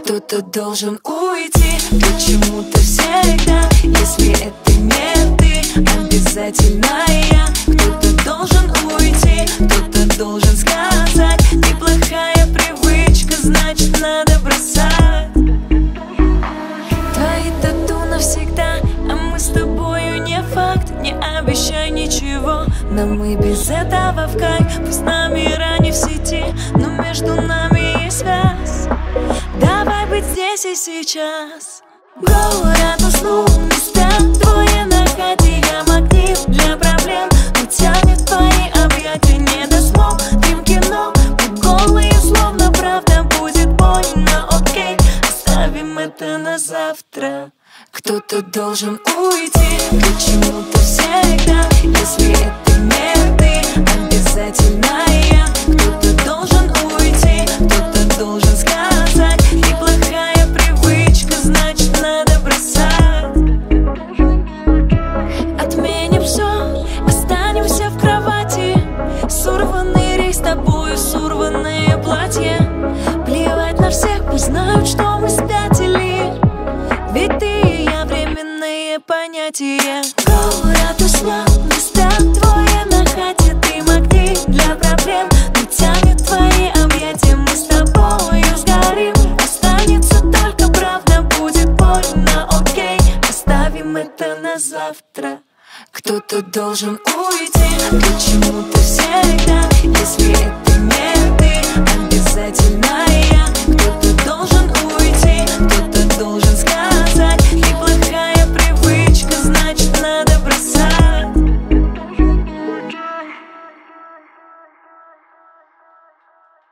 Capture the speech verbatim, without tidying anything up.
Кто-то должен уйти, почему-то всегда. Если это не ты, обязательно я. Кто-то должен уйти, кто-то должен сказать: неплохая привычка, значит надо бросать. Твои тату навсегда, а мы с тобою не факт. Не обещай ничего, но мы без этого в кайф. Пусть номера не в сети, но между нами есть связь. Давай быть здесь и сейчас. Город уснул, места твои на хате. Я магнит для проблем, но тянет твои объятия. Не досмотрим кино, мы голые, словно правда будет больно. Окей, оставим это на завтра. Кто-то должен уйти, почему-то всегда. Если это не ты, обязательно я. Кто-то должен уйти, кто-то должен сказать: неплохая привычка, значит надо бросать. Отменим все, останемся в кровати. Сорванный рейс с тобою, сорванное платье. Плевать на всех, пусть знают, что мы спятили. Ведь ты и я временные понятия. Город уснет, места твои на хате. Ты магнит для проблем, но тянет твои объятия. Мы с тобою сгорим, останется только правда. Будет больно, окей, оставим это на завтра. Кто-то должен